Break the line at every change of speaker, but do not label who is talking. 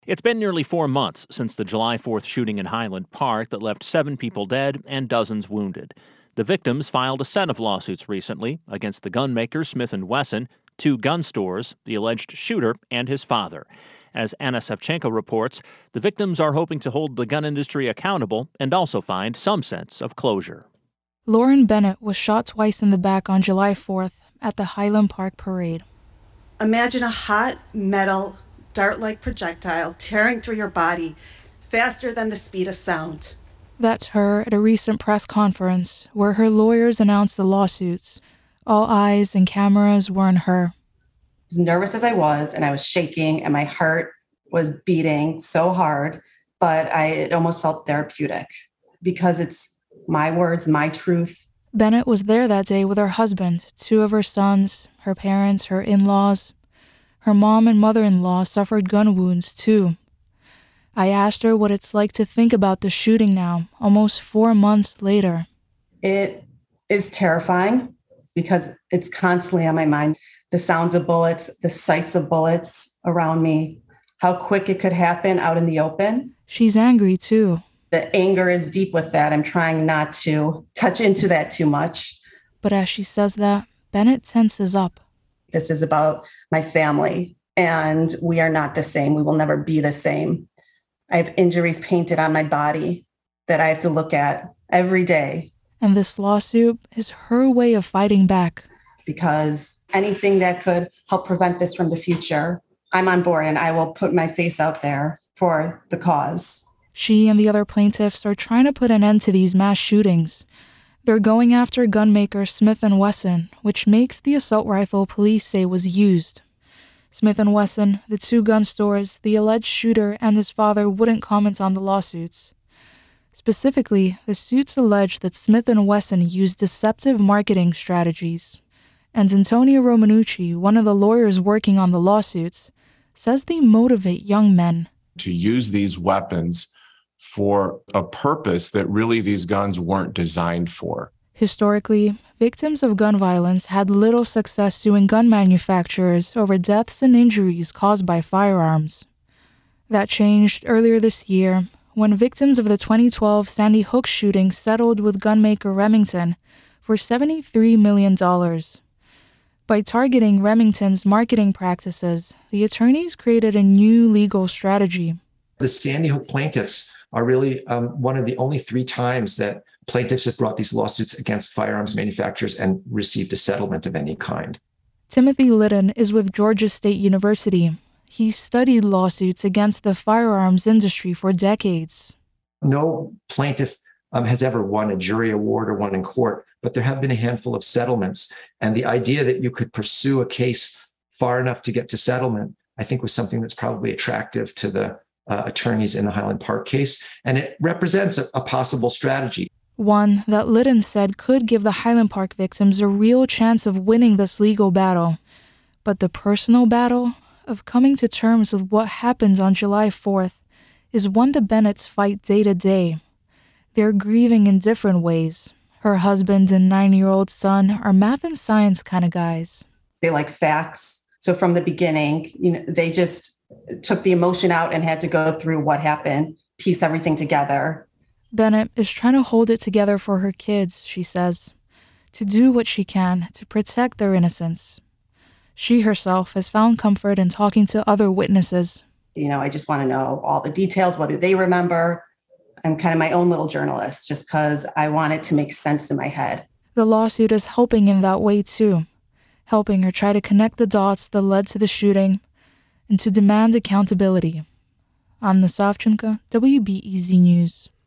It's been nearly 4 months since the July 4th shooting in Highland Park that left 7 people dead and dozens wounded. The victims filed a set of lawsuits recently against the gunmaker Smith & Wesson, 2 gun stores, the alleged shooter, and his father. As Anna Savchenko reports, the victims are hoping to hold the gun industry accountable and also find some sense of closure.
Lauren Bennett was shot twice in the back on July 4th at the Highland Park parade.
Imagine a hot metal dart-like projectile tearing through your body faster than the speed of sound.
That's her at a recent press conference where her lawyers announced the lawsuits. All eyes and cameras were on her.
As nervous as I was, and I was shaking, and my heart was beating so hard, but it almost felt therapeutic because it's my words, my truth.
Bennett was there that day with her husband, 2 of her sons, her parents, her in-laws. Her mom and mother-in-law suffered gun wounds, too. I asked her what it's like to think about the shooting now, almost 4 months later.
It is terrifying because it's constantly on my mind. The sounds of bullets, the sights of bullets around me, how quick it could happen out in the open.
She's angry, too.
The anger is deep with that. I'm trying not to touch into that too much.
But as she says that, Bennett tenses up.
This is about my family, and we are not the same. We will never be the same. I have injuries painted on my body that I have to look at every day.
And this lawsuit is her way of fighting back.
Because anything that could help prevent this from the future, I'm on board, and I will put my face out there for the cause.
She and the other plaintiffs are trying to put an end to these mass shootings. They're going after gunmaker Smith & Wesson, which makes the assault rifle police say was used. Smith & Wesson, the 2 gun stores, the alleged shooter, and his father wouldn't comment on the lawsuits. Specifically, the suits allege that Smith & Wesson used deceptive marketing strategies. And Antonio Romanucci, one of the lawyers working on the lawsuits, says they motivate young men
to use these weapons for a purpose that really these guns weren't designed for.
Historically, victims of gun violence had little success suing gun manufacturers over deaths and injuries caused by firearms. That changed earlier this year when victims of the 2012 Sandy Hook shooting settled with gunmaker Remington for $73 million. By targeting Remington's marketing practices, the attorneys created a new legal strategy.
The Sandy Hook plaintiffs are really one of the only 3 times that plaintiffs have brought these lawsuits against firearms manufacturers and received a settlement of any kind.
Timothy Litton is with Georgia State University. He studied lawsuits against the firearms industry for decades.
No plaintiff has ever won a jury award or won in court, but there have been a handful of settlements. And the idea that you could pursue a case far enough to get to settlement, I think, was something that's probably attractive to the attorneys in the Highland Park case, and it represents a possible strategy.
One that Litton said could give the Highland Park victims a real chance of winning this legal battle. But the personal battle of coming to terms with what happened on July 4th is one the Bennetts fight day to day. They're grieving in different ways. Her husband and 9-year-old son are math and science kind of guys.
They like facts. So from the beginning, they just took the emotion out and had to go through what happened, piece everything together.
Bennett is trying to hold it together for her kids, she says, to do what she can to protect their innocence. She herself has found comfort in talking to other witnesses.
I just want to know all the details. What do they remember? I'm kind of my own little journalist just because I want it to make sense in my head.
The lawsuit is helping in that way, too, helping her try to connect the dots that led to the shooting and to demand accountability. Anna Savchenko, WBEZ News.